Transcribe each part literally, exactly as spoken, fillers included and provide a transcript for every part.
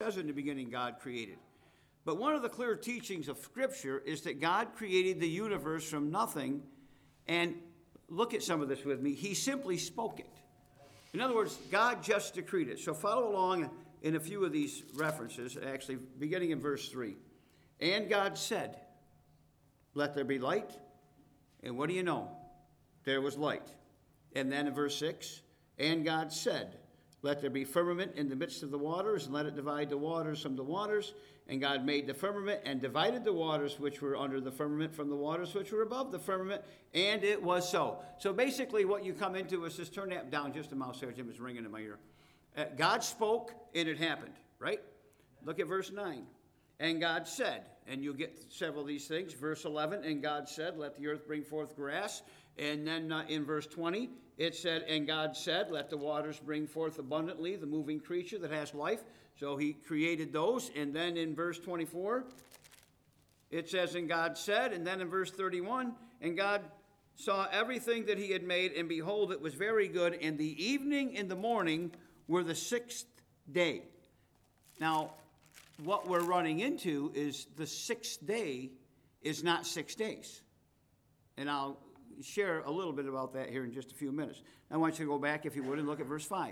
says in the beginning God created. But one of the clear teachings of Scripture is that God created the universe from nothing, and look at some of this with me. He simply spoke it. In other words, God just decreed it. So follow along in a few of these references, actually beginning in verse three. And God said, let there be light. And what do you know? There was light. And then in verse six, and God said, let there be firmament in the midst of the waters, and let it divide the waters from the waters. And God made the firmament and divided the waters which were under the firmament from the waters which were above the firmament, and it was so. So basically what you come into is just turn that down just a mouse there. Jim is ringing in my ear. Uh, God spoke, and it happened, right? Look at verse nine. And God said, and you'll get several of these things. Verse eleven, and God said, let the earth bring forth grass. And then uh, in verse twenty, it said, and God said, let the waters bring forth abundantly the moving creature that has life. So he created those. And then in verse twenty-four, it says, and God said, and then in verse thirty-one, and God saw everything that he had made, and behold, it was very good. And the evening and the morning were the sixth day. Now, what we're running into is the sixth day is not six days. And I'll share a little bit about that here in just a few minutes. I want you to go back, if you would, and look at verse five.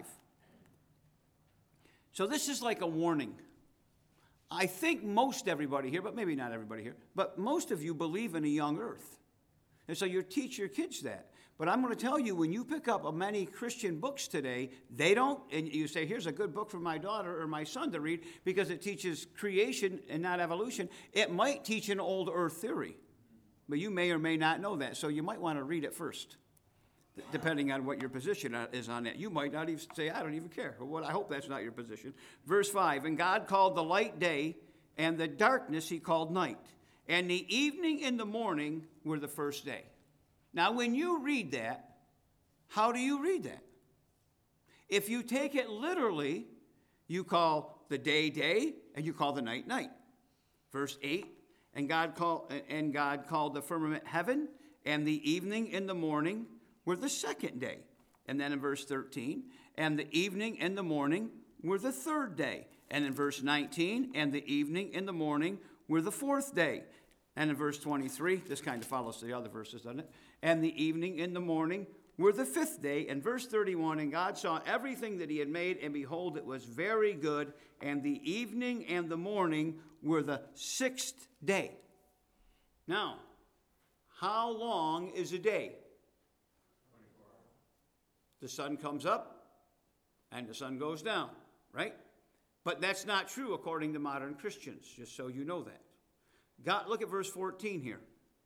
So this is like a warning. I think most everybody here, but maybe not everybody here, but most of you believe in a young earth. And so you teach your kids that. But I'm going to tell you, when you pick up many Christian books today, they don't, and you say, here's a good book for my daughter or my son to read because it teaches creation and not evolution. It might teach an old earth theory, but you may or may not know that. So you might want to read it first, depending on what your position is on that. You might not even say, I don't even care. Or what? I hope that's not your position. Verse five, and God called the light day, and the darkness he called night. And the evening and the morning were the first day. Now, when you read that, how do you read that? If you take it literally, you call the day day, and you call the night night. Verse eight, and God called and God called the firmament heaven, and the evening and the morning were the second day. And then in verse thirteen, and the evening and the morning were the third day. And in verse nineteen, and the evening and the morning were the fourth day. And in verse twenty-three, this kind of follows the other verses, doesn't it? And the evening and the morning were the fifth day. And verse thirty-one, and God saw everything that he had made, and behold, it was very good. And the evening and the morning were the sixth day. Now, how long is a day? twenty-four hours. The sun comes up, and the sun goes down, right? But that's not true according to modern Christians, just so you know that. God, look at verse fourteen here.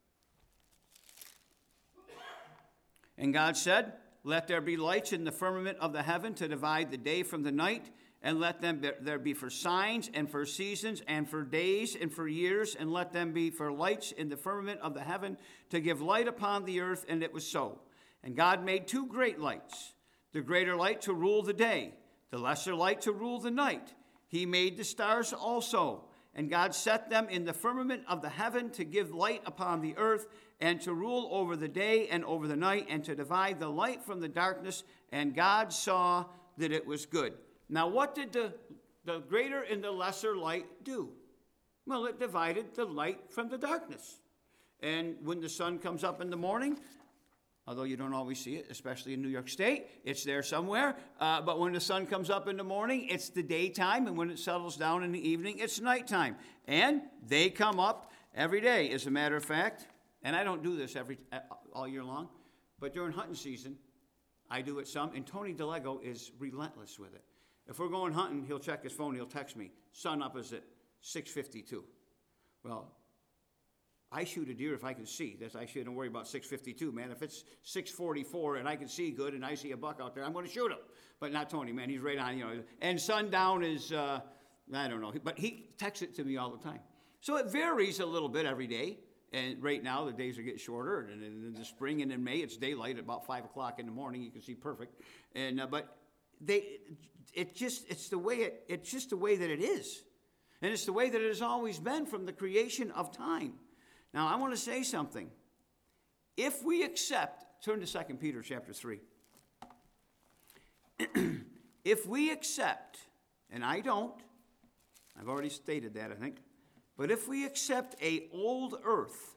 And God said, let there be lights in the firmament of the heaven to divide the day from the night, and let them be, there be for signs and for seasons and for days and for years, and let them be for lights in the firmament of the heaven to give light upon the earth. And it was so. And God made two great lights, the greater light to rule the day, the lesser light to rule the night. He made the stars also. And God set them in the firmament of the heaven to give light upon the earth, and to rule over the day and over the night, and to divide the light from the darkness. And God saw that it was good. Now, what did the, the greater and the lesser light do? Well, it divided the light from the darkness. And when the sun comes up in the morning, although you don't always see it, especially in New York State, it's there somewhere. Uh, but when the sun comes up in the morning, it's the daytime. And when it settles down in the evening, it's nighttime. And they come up every day, as a matter of fact. And I don't do this every all year long. But during hunting season, I do it some. And Tony DeLego is relentless with it. If we're going hunting, he'll check his phone. He'll text me. Sun up is at six fifty-two. Well, I shoot a deer if I can see. That's I shouldn't worry about six fifty-two, man. If it's six forty-four and I can see good and I see a buck out there, I'm going to shoot him. But not Tony, man. He's right on, you know. And sundown is, uh, I don't know. But he texts it to me all the time. So it varies a little bit every day. And right now, the days are getting shorter. And in the spring and in May, it's daylight at about five o'clock in the morning. You can see perfect. And uh, But they, it just, it's the way it, it's just the way that it is. And it's the way that it has always been from the creation of time. Now, I want to say something. If we accept, turn to Second Peter chapter three. If we accept, and I don't, I've already stated that, I think. But if we accept a old earth,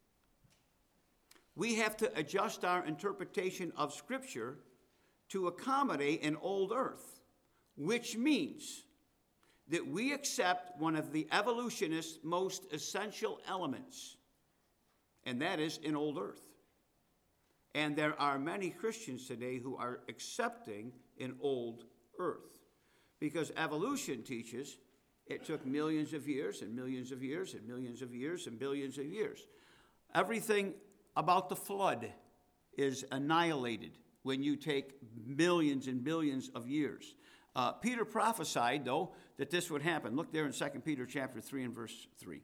we have to adjust our interpretation of Scripture to accommodate an old earth, which means that we accept one of the evolutionists' most essential elements, and that is an old earth. And there are many Christians today who are accepting an old earth, because evolution teaches it took millions of years and millions of years and millions of years and billions of years. Everything about the flood is annihilated when you take millions and billions of years. Uh, Peter prophesied, though, that this would happen. Look there in Second Peter chapter three and verse three.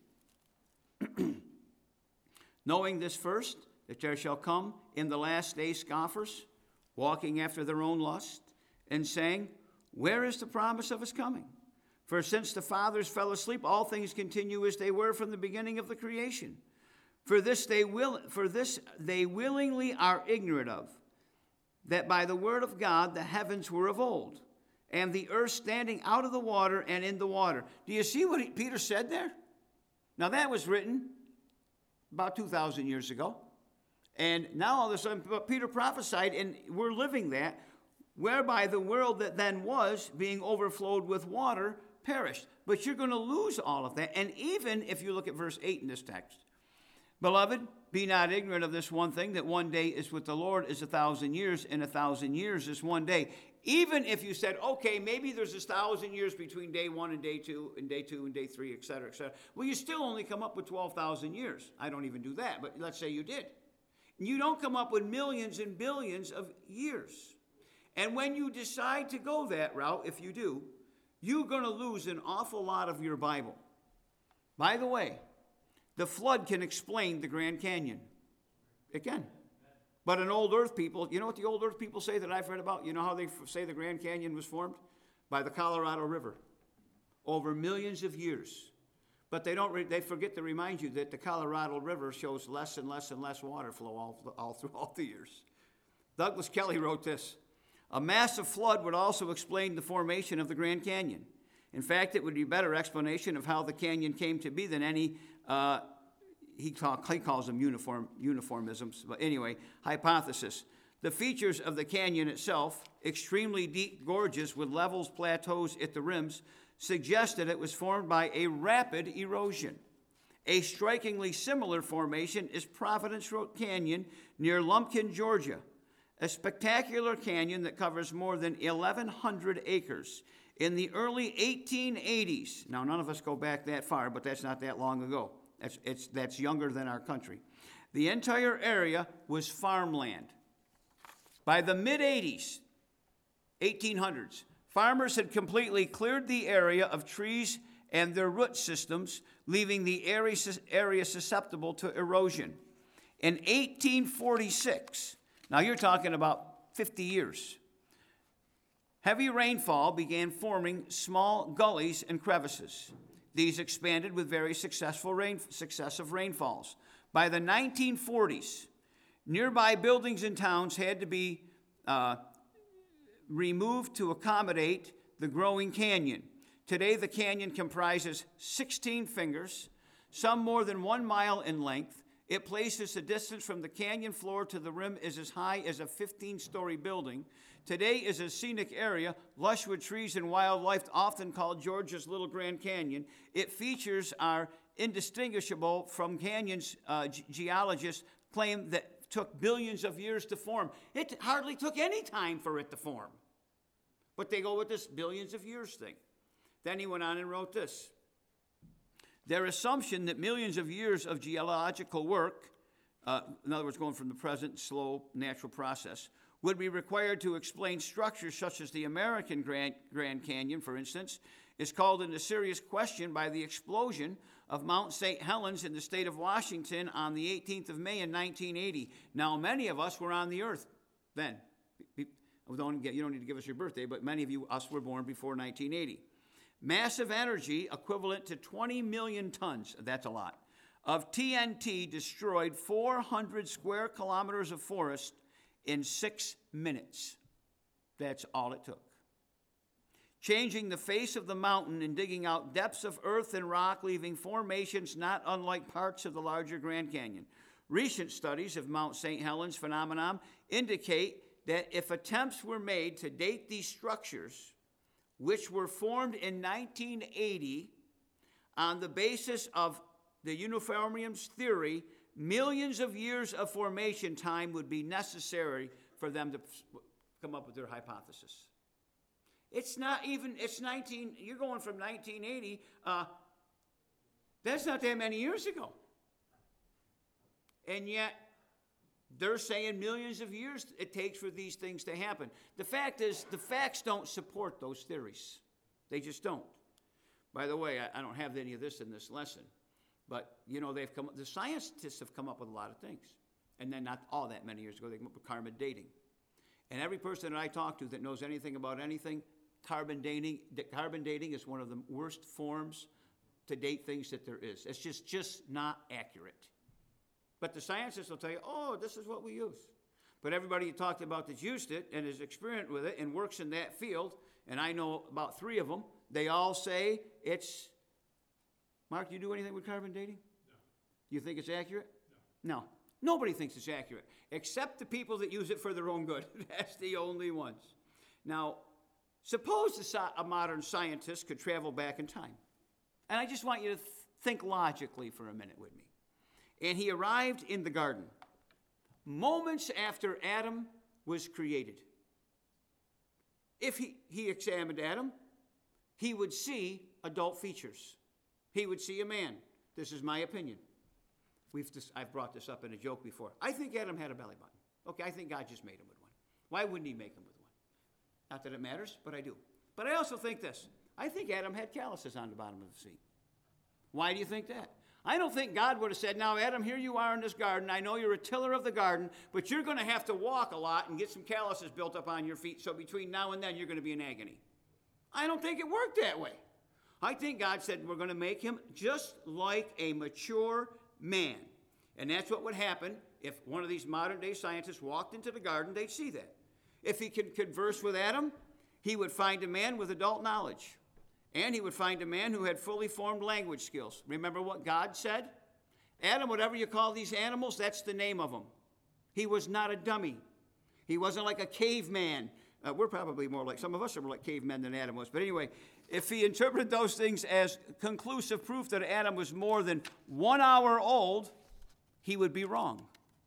Knowing this first, that there shall come in the last days scoffers, walking after their own lust, and saying, where is the promise of his coming? For since the fathers fell asleep, all things continue as they were from the beginning of the creation. For this they will, for this they willingly are ignorant of, that by the word of God the heavens were of old, and the earth standing out of the water and in the water. Do you see what he, Peter said there? Now that was written about two thousand years ago. And now all of a sudden Peter prophesied, and we're living that, whereby the world that then was, being overflowed with water, perished. But you're going to lose all of that. And even if you look at verse eight in this text, beloved, be not ignorant of this one thing, that one day is with the Lord is a thousand years, and a thousand years is one day. Even if you said, okay, maybe there's a thousand years between day one and day two, and day two and day three, et cetera, et cetera. Well, you still only come up with twelve thousand years. I don't even do that, but let's say you did. You don't come up with millions and billions of years. And when you decide to go that route, if you do, you're going to lose an awful lot of your Bible. By the way, the flood can explain the Grand Canyon. It can. But an old earth people, you know what the old earth people say that I've read about? You know how they f- say the Grand Canyon was formed? By the Colorado River. Over millions of years. But they don't. Re- they forget to remind you that the Colorado River shows less and less and less water flow all, all throughout the years. Douglas Kelly wrote this. A massive flood would also explain the formation of the Grand Canyon. In fact, it would be a better explanation of how the canyon came to be than any, uh, he, talk, he calls them uniform, uniformisms, but anyway, hypothesis. The features of the canyon itself, extremely deep gorges with levels, plateaus at the rims, suggest that it was formed by a rapid erosion. A strikingly similar formation is Providence Canyon near Lumpkin, Georgia, a spectacular canyon that covers more than eleven hundred acres. In the early eighteen eighties, now none of us go back that far, but that's not that long ago. That's, it's, that's younger than our country. The entire area was farmland. By the mid-eighties, eighteen hundreds, farmers had completely cleared the area of trees and their root systems, leaving the area, area susceptible to erosion. In eighteen forty-six, now you're talking about fifty years, heavy rainfall began forming small gullies and crevices. These expanded with very successful rain, successive rainfalls. By the nineteen forties, nearby buildings and towns had to be uh, removed to accommodate the growing canyon. Today, the canyon comprises sixteen fingers, some more than one mile in length. It places the distance from the canyon floor to the rim is as high as a fifteen-story building. Today is a scenic area, lush with trees and wildlife, often called Georgia's Little Grand Canyon. Its features are indistinguishable from canyons uh, ge- geologists claim that took billions of years to form. It hardly took any time for it to form. But they go with this billions of years thing. Then he went on and wrote this. Their assumption that millions of years of geological work, uh, in other words, going from the present slow natural process, would be required to explain structures such as the American Grand, Grand Canyon, for instance, is called into serious question by the explosion of Mount Saint Helens in the state of Washington on the eighteenth of May in nineteen eighty. Now, many of us were on the earth then. Don't get, you don't need to give us your birthday, but many of you, us, were born before nineteen eighty. Massive energy equivalent to twenty million tons, that's a lot, of T N T destroyed four hundred square kilometers of forest in six minutes. That's all it took. changing the face of the mountain and digging out depths of earth and rock, leaving formations not unlike parts of the larger Grand Canyon. Recent studies of Mount Saint Helens phenomenon indicate that if attempts were made to date these structures, which were formed in nineteen eighty on the basis of the uniformium's theory, millions of years of formation time would be necessary for them to come up with their hypothesis. It's not even, it's nineteen, you're going from nineteen eighty, uh, that's not that many years ago. And yet, they're saying millions of years it takes for these things to happen. The fact is, the facts don't support those theories. They just don't. By the way, I, I don't have any of this in this lesson, but, you know, they've come, the scientists have come up with a lot of things. And then not all that many years ago, they came up with carbon dating. And every person that I talk to that knows anything about anything, carbon dating, carbon dating is one of the worst forms to date things that there is. It's just, just not accurate. But the scientists will tell you, oh, this is what we use. But everybody you talked about that's used it and is experienced with it and works in that field, and I know about three of them, they all say it's, Mark, do you do anything with carbon dating? No. You think it's accurate? No. No. Nobody thinks it's accurate, except the people that use it for their own good. That's the only ones. Now, suppose a modern scientist could travel back in time. And I just want you to th- think logically for a minute with me. And he arrived in the garden moments after Adam was created. If he, he examined Adam, he would see adult features. He would see a man. This is my opinion. We've just, I've brought this up in a joke before. I think Adam had a belly button. Okay, I think God just made him with one. Why wouldn't he make him with one? Not that it matters, but I do. But I also think this. I think Adam had calluses on the bottom of his feet. Why do you think that? I don't think God would have said, now, Adam, here you are in this garden. I know you're a tiller of the garden, but you're going to have to walk a lot and get some calluses built up on your feet, so between now and then you're going to be in agony. I don't think it worked that way. I think God said we're going to make him just like a mature man. And that's what would happen if one of these modern-day scientists walked into the garden, they'd see that. If he could converse with Adam, he would find a man with adult knowledge. And he would find a man who had fully formed language skills. Remember what God said? Adam, whatever you call these animals, that's the name of them. He was not a dummy. He wasn't like a caveman. Uh, we're probably more like, some of us are more like cavemen than Adam was. But anyway, if he interpreted those things as conclusive proof that Adam was more than one hour old, he would be wrong.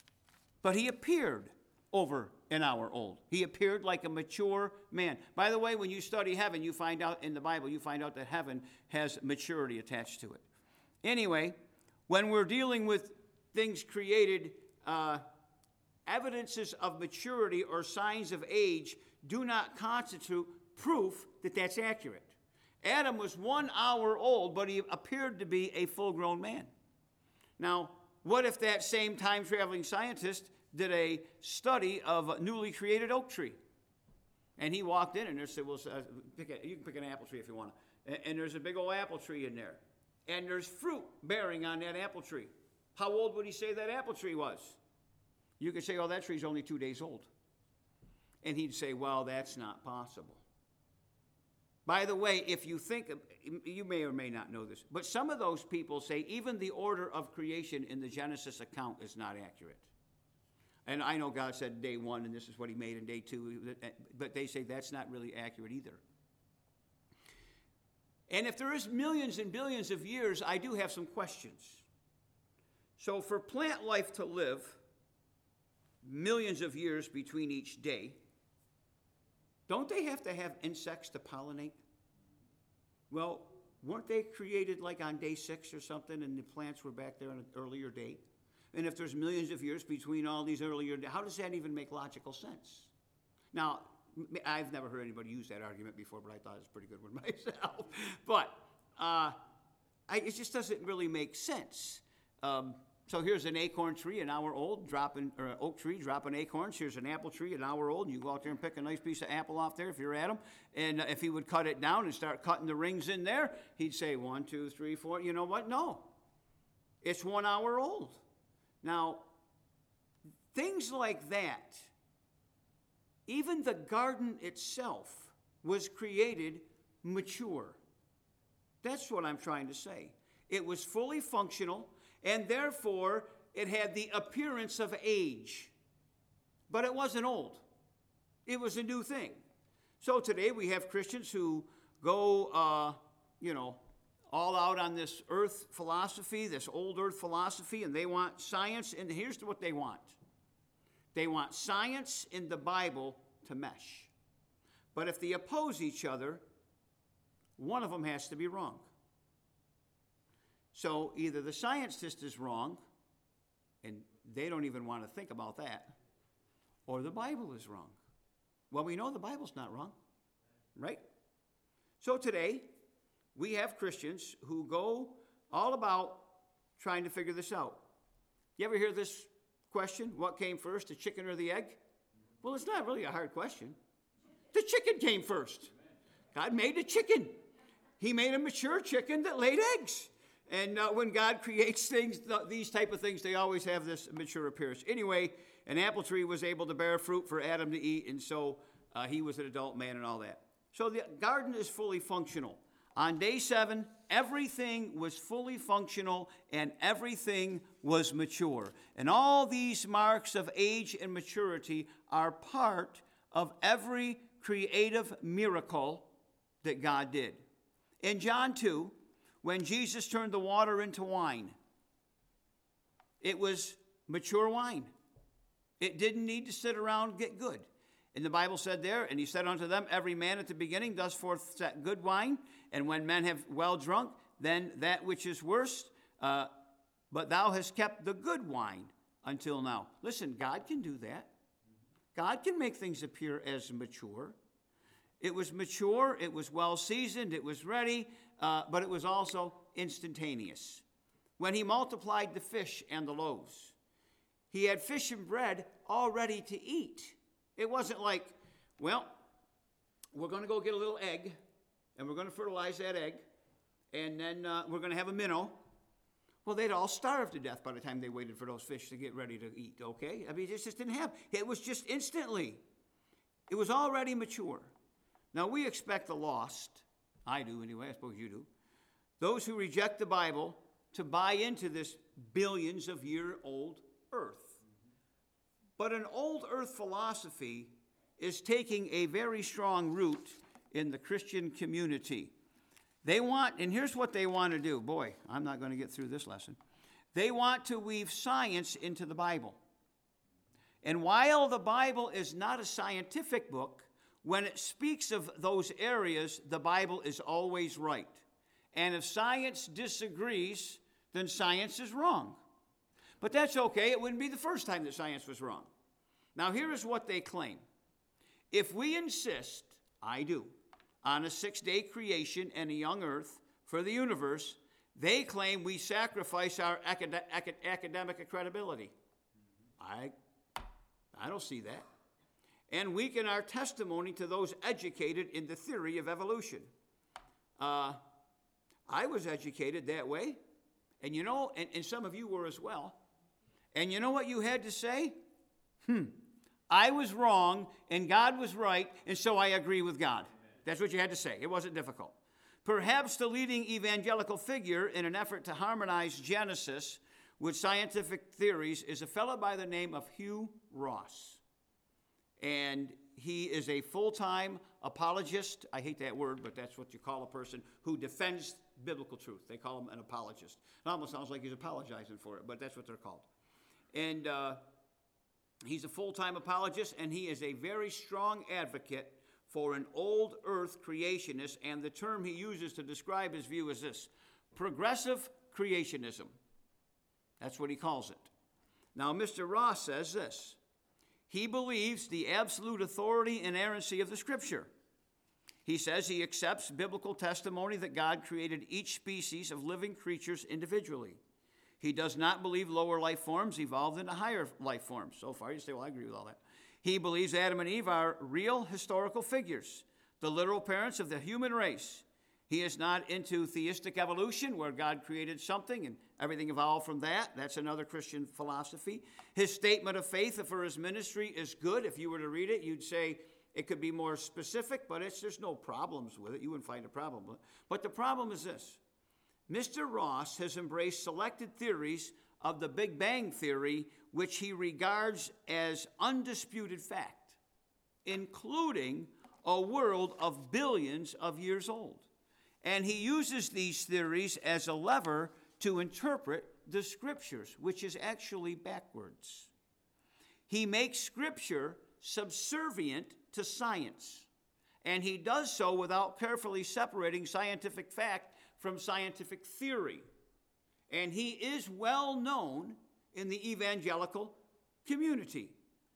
But he appeared over an hour old. He appeared like a mature man. By the way, when you study heaven, you find out in the Bible, you find out that heaven has maturity attached to it. Anyway, when we're dealing with things created, uh, evidences of maturity or signs of age do not constitute proof that that's accurate. Adam was one hour old, but he appeared to be a full-grown man. Now, what if that same time-traveling scientist did a study of a newly created oak tree? And he walked in and they said, well, uh, pick a, you can pick an apple tree if you want to. And, and there's a big old apple tree in there. And there's fruit bearing on that apple tree. How old would he say that apple tree was? You could say, oh, that tree's only two days old. And he'd say, well, that's not possible. By the way, if you think, you may or may not know this, but some of those people say even the order of creation in the Genesis account is not accurate. And I know God said day one, and this is what he made in day two, but they say that's not really accurate either. And if there is millions and billions of years, I do have some questions. So for plant life to live millions of years between each day, don't they have to have insects to pollinate? Well, weren't they created like on day six or something, and the plants were back there on an earlier date? And if there's millions of years between all these earlier days, how does that even make logical sense? Now, I've never heard anybody use that argument before, but I thought it was a pretty good one myself. But uh, I, it just doesn't really make sense. Um, so here's an acorn tree, an hour old, dropping, or an oak tree, dropping acorns. Here's an apple tree, an hour old, and you go out there and pick a nice piece of apple off there if you're Adam. And uh, if he would cut it down and start cutting the rings in there, he'd say one, two, three, four. You know what? No. It's one hour old. Now, things like that, even the garden itself was created mature. That's what I'm trying to say. It was fully functional, and therefore it had the appearance of age. But it wasn't old. It was a new thing. So today we have Christians who go, uh, you know, all out on this earth philosophy, this old earth philosophy, and they want science, and here's what they want. They want science in the Bible to mesh. But if they oppose each other, one of them has to be wrong. So either the scientist is wrong, and they don't even want to think about that, or the Bible is wrong. Well, we know the Bible's not wrong, right? So today, we have Christians who go all about trying to figure this out. You ever hear this question? What came first, the chicken or the egg? Well, it's not really a hard question. The chicken came first. God made a chicken. He made a mature chicken that laid eggs. And uh, when God creates things, th- these type of things, they always have this mature appearance. Anyway, an apple tree was able to bear fruit for Adam to eat, and so uh, he was an adult man and all that. So the garden is fully functional. On day seven, everything was fully functional and everything was mature. And all these marks of age and maturity are part of every creative miracle that God did. In John two, when Jesus turned the water into wine, it was mature wine. It didn't need to sit around and get good. And the Bible said there, and he said unto them, every man at the beginning does forth set good wine, and when men have well drunk, then that which is worse, uh, but thou hast kept the good wine until now. Listen, God can do that. God can make things appear as mature. It was mature, it was well seasoned, it was ready, uh, but it was also instantaneous. When he multiplied the fish and the loaves, he had fish and bread all ready to eat. It wasn't like, well, we're going to go get a little egg, and we're going to fertilize that egg, and then uh, we're going to have a minnow. Well, they'd all starve to death by the time they waited for those fish to get ready to eat, okay? I mean, it just didn't happen. It was just instantly. It was already mature. Now, we expect the lost, I do anyway, I suppose you do, those who reject the Bible to buy into this billions of year old earth. But an old earth philosophy is taking a very strong root in the Christian community. They want, and here's what they want to do. Boy, I'm not going to get through this lesson. They want to weave science into the Bible. And while the Bible is not a scientific book, when it speaks of those areas, the Bible is always right. And if science disagrees, then science is wrong. But that's okay. It wouldn't be the first time that science was wrong. Now, here is what they claim. If we insist, I do, on a six-day creation and a young earth for the universe, they claim we sacrifice our acad- acad- academic credibility. I, I don't see that. And weaken our testimony to those educated in the theory of evolution. Uh, I was educated that way. And you know, and, and some of you were as well. And you know what you had to say? Hmm, I was wrong and God was right, and so I agree with God. That's what you had to say. It wasn't difficult. Perhaps the leading evangelical figure in an effort to harmonize Genesis with scientific theories is a fellow by the name of Hugh Ross. And he is a full-time apologist. I hate that word, but that's what you call a person who defends biblical truth. They call him an apologist. It almost sounds like he's apologizing for it, but that's what they're called. And uh, he's a full-time apologist, and he is a very strong advocate for an old earth creationist, and the term he uses to describe his view is this: progressive creationism. That's what he calls it. Now, Mister Ross says this: he believes the absolute authority and inerrancy of the Scripture. He says he accepts biblical testimony that God created each species of living creatures individually. He does not believe lower life forms evolved into higher life forms. So far, you say, well, I agree with all that. He believes Adam and Eve are real historical figures, the literal parents of the human race. He is not into theistic evolution, where God created something and everything evolved from that. That's another Christian philosophy. His statement of faith for his ministry is good. If you were to read it, you'd say, It could be more specific, but it's, there's no problems with it. You wouldn't find a problem with it. But the problem is this. Mister Ross has embraced selected theories of the Big Bang Theory, which he regards as undisputed fact, including a world of billions of years old. And he uses these theories as a lever to interpret the Scriptures, which is actually backwards. He makes Scripture subservient to science, and he does so without carefully separating scientific fact from scientific theory. And he is well known in the evangelical community.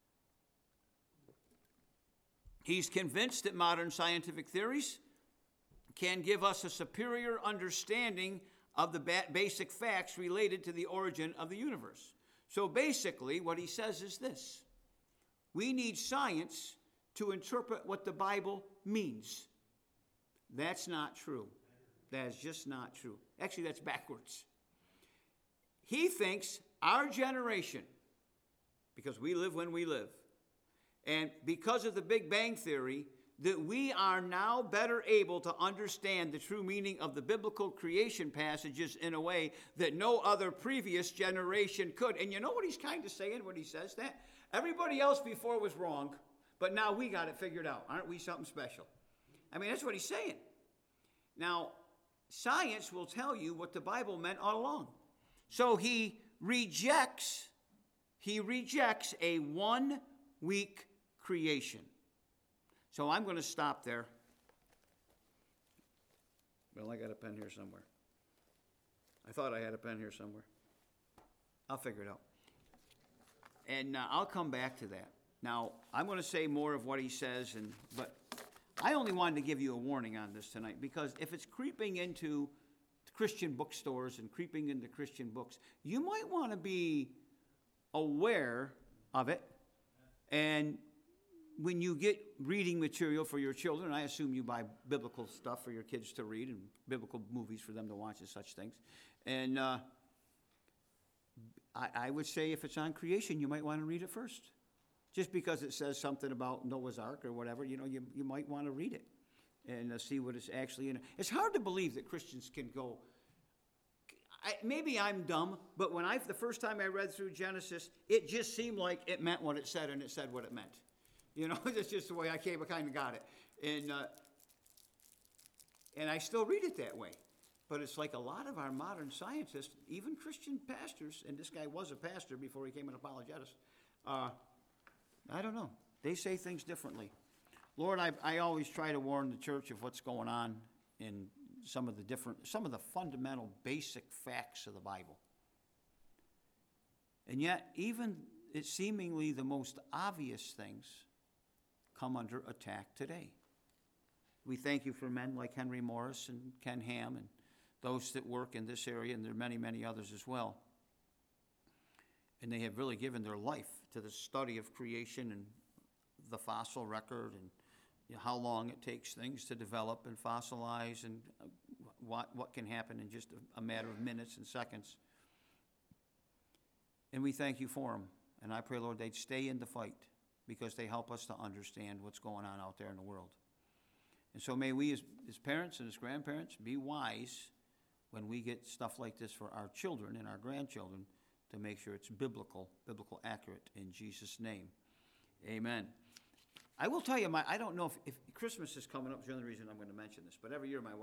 He's convinced that modern scientific theories can give us a superior understanding of the ba- basic facts related to the origin of the universe. So basically, what he says is this: we need science to interpret what the Bible means. That's not true. That is just not true. Actually, that's backwards. He thinks our generation, because we live when we live, and because of the Big Bang Theory, that we are now better able to understand the true meaning of the biblical creation passages in a way that no other previous generation could. And you know what he's kind of saying when he says that? Everybody else before was wrong, but now we got it figured out. Aren't we something special? I mean, that's what he's saying. Now, science will tell you what the Bible meant all along. So he rejects, he rejects a one-week creation. So I'm going to stop there. Well, I got a pen here somewhere. I thought I had a pen here somewhere. I'll figure it out. And uh, I'll come back to that. Now, I'm going to say more of what he says, and but I only wanted to give you a warning on this tonight, because if it's creeping into Christian bookstores and creeping into Christian books, you might want to be aware of it. And when you get reading material for your children, I assume you buy biblical stuff for your kids to read and biblical movies for them to watch and such things. And uh, I, I would say if it's on creation, you might want to read it first. Just because it says something about Noah's Ark or whatever, you know, you, you might want to read it and uh, see what it's actually in. It's hard to believe that Christians can go, I, maybe I'm dumb, but when I, the first time I read through Genesis, it just seemed like it meant what it said, and it said what it meant. You know, that's just the way I came, I kind of got it. And, uh, and I still read it that way. But it's like a lot of our modern scientists, even Christian pastors, and this guy was a pastor before he became an apologetist, uh, I don't know. They say things differently. Lord, I, I always try to warn the church of what's going on in some of the different, some of the fundamental basic facts of the Bible. And yet, even it seemingly the most obvious things come under attack today. We thank you for men like Henry Morris and Ken Ham and those that work in this area, and there are many, many others as well. And they have really given their life to the study of creation and the fossil record, and you know, how long it takes things to develop and fossilize, and uh, what, what can happen in just a, a matter of minutes and seconds. And we thank you for them. And I pray, Lord, they'd stay in the fight, because they help us to understand what's going on out there in the world. And so may we as, as parents and as grandparents be wise when we get stuff like this for our children and our grandchildren, to make sure it's biblical, biblical accurate, in Jesus' name. Amen. I will tell you, my I don't know if, if Christmas is coming up, is the only reason I'm going to mention this, but every year my wife